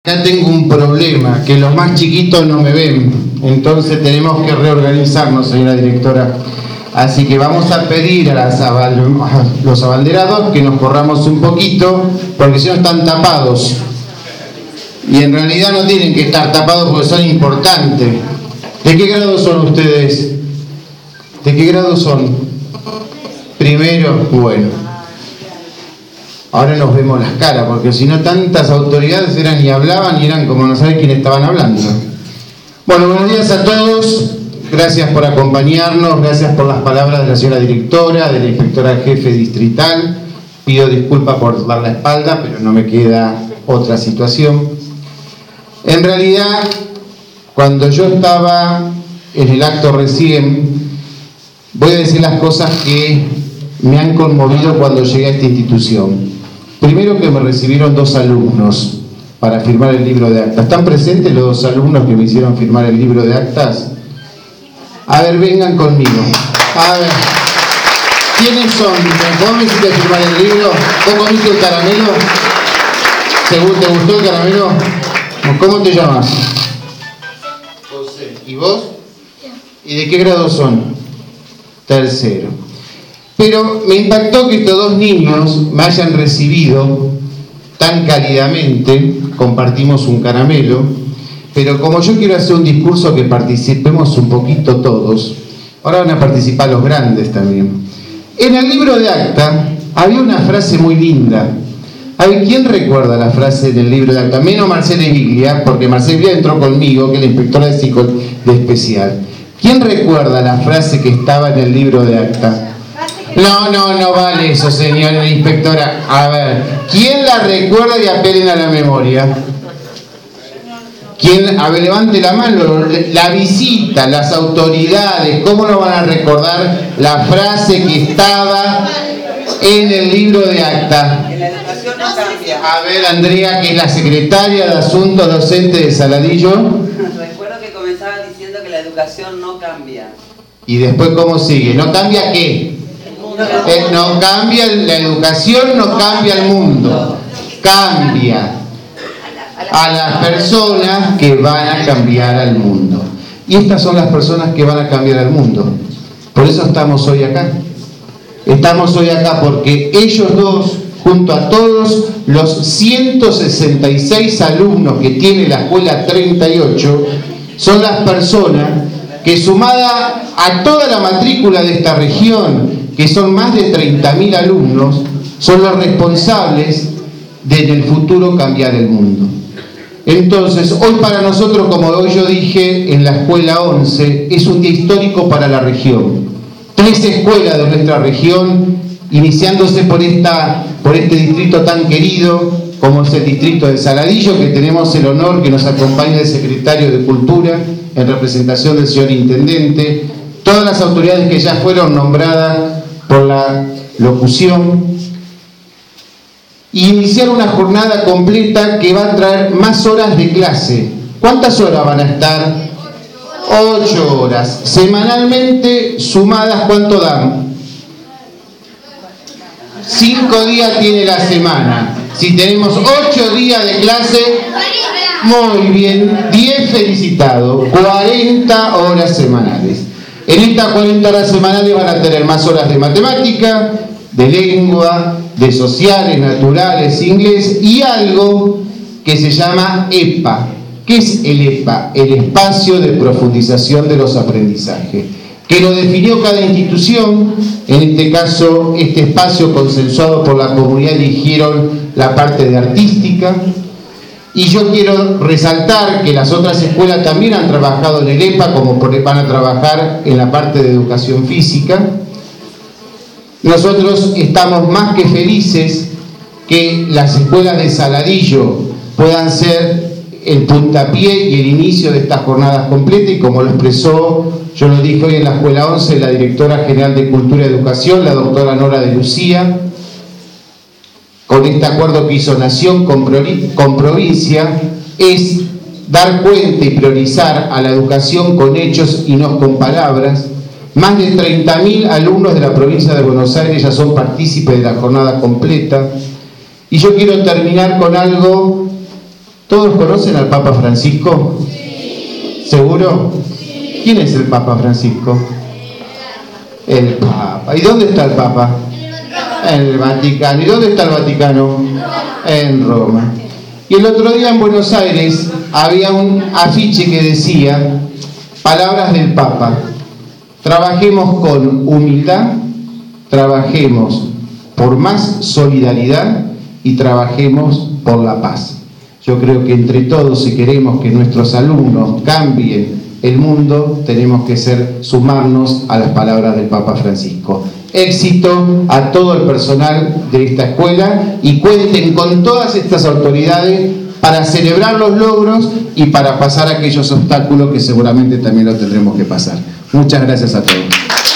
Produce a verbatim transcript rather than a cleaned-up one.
Acá tengo un problema, que los más chiquitos no me ven, entonces tenemos que reorganizarnos, señora directora. Así que vamos a pedir a, las, a los abanderados que nos corramos un poquito, porque si no están tapados. Y en realidad no tienen que estar tapados porque son importantes. ¿De qué grado son ustedes? ¿De qué grado son? Primero, bueno. Ahora nos vemos las caras, porque si no tantas autoridades eran y hablaban y eran como no saben quién estaban hablando. Bueno, buenos días a todos. Gracias por acompañarnos, gracias por las palabras de la señora directora, de la inspectora jefe distrital. Pido disculpas por dar la espalda, pero no me queda otra situación. En realidad, cuando yo estaba en el acto recién, voy a decir las cosas que me han conmovido cuando llegué a esta institución. Primero, que me recibieron dos alumnos para firmar el libro de actas. ¿Están presentes los dos alumnos que me hicieron firmar el libro de actas? A ver, vengan conmigo. A ver, ¿quiénes son? ¿Vos me hiciste firmar el libro? ¿Vos comiste el caramelo? ¿Te gustó el caramelo? ¿Cómo te llamas? José. ¿Y vos? ¿Y de qué grado son? Tercero. Pero me impactó que estos dos niños me hayan recibido tan cálidamente. Compartimos un caramelo, pero como yo quiero hacer un discurso que participemos un poquito todos, ahora van a participar los grandes también. En el libro de acta había una frase muy linda. A ver, ¿quién recuerda la frase del libro de acta? Menos Marcela Eviglia, porque Marcela Eviglia entró conmigo, que es la inspectora de psico de especial. ¿Quién recuerda la frase que estaba en el libro de acta? No, no, no vale eso, señora inspectora. A ver, ¿quién la recuerda y apelen a la memoria? ¿Quién? A ver, levante la mano. La visita, las autoridades, ¿cómo no van a recordar la frase que estaba en el libro de acta? Que la educación no cambia. A ver, Andrea, que es la secretaria de Asuntos Docentes de Saladillo. Recuerdo que comenzaba diciendo que la educación no cambia. ¿Y después cómo sigue? ¿No cambia qué? Eh, no cambia la educación, no cambia el mundo. Cambia a las personas que van a cambiar al mundo. Y estas son las personas que van a cambiar al mundo. Por eso estamos hoy acá. Estamos hoy acá porque ellos dos, junto a todos los ciento sesenta y seis alumnos que tiene la escuela treinta y ocho, son las personas que, sumada a toda la matrícula de esta región, que son más de treinta mil alumnos, son los responsables de en el futuro cambiar el mundo. Entonces, hoy para nosotros, como hoy yo dije en la escuela once, es un día histórico para la región. Tres escuelas de nuestra región, iniciándose por, esta, por este distrito tan querido, como es el distrito de Saladillo, que tenemos el honor que nos acompañe el secretario de Cultura, en representación del señor Intendente, todas las autoridades que ya fueron nombradas por la locución, y iniciar una jornada completa que va a traer más horas de clase. ¿Cuántas horas van a estar? Ocho horas. Semanalmente sumadas, ¿cuánto dan? Cinco días tiene la semana. Si tenemos ocho días de clase, muy bien, diez felicitados, cuarenta horas semanales. En estas cuarenta horas semanales van a tener más horas de matemática, de lengua, de sociales, naturales, inglés y algo que se llama E P A. ¿Qué es el E P A? El espacio de profundización de los aprendizajes, que lo definió cada institución. En este caso, este espacio consensuado por la comunidad eligieron la parte de artística. Y yo quiero resaltar que las otras escuelas también han trabajado en el E P A, como van a trabajar en la parte de educación física. Nosotros estamos más que felices que las escuelas de Saladillo puedan ser el puntapié y el inicio de estas jornadas completas, y como lo expresó, yo lo dije hoy en la escuela once, la directora general de Cultura y Educación, la doctora Nora de Lucía, con este acuerdo que hizo Nación con, con provincia, es dar cuenta y priorizar a la educación con hechos y no con palabras. Más de treinta mil alumnos de la provincia de Buenos Aires ya son partícipes de la jornada completa. Y yo quiero terminar con algo ¿Todos conocen al Papa Francisco? Sí. ¿Seguro? Sí. ¿Quién es el Papa Francisco? El Papa. ¿Y dónde está el Papa? En el Vaticano. ¿Y dónde está el Vaticano? En Roma. Y el otro día en Buenos Aires había un afiche que decía, palabras del Papa: trabajemos con humildad, trabajemos por más solidaridad y trabajemos por la paz. Yo creo que entre todos, si queremos que nuestros alumnos cambien el mundo, tenemos que ser, sumarnos a las palabras del Papa Francisco. Éxito a todo el personal de esta escuela y cuenten con todas estas autoridades para celebrar los logros y para pasar aquellos obstáculos que seguramente también los tendremos que pasar. Muchas gracias a todos.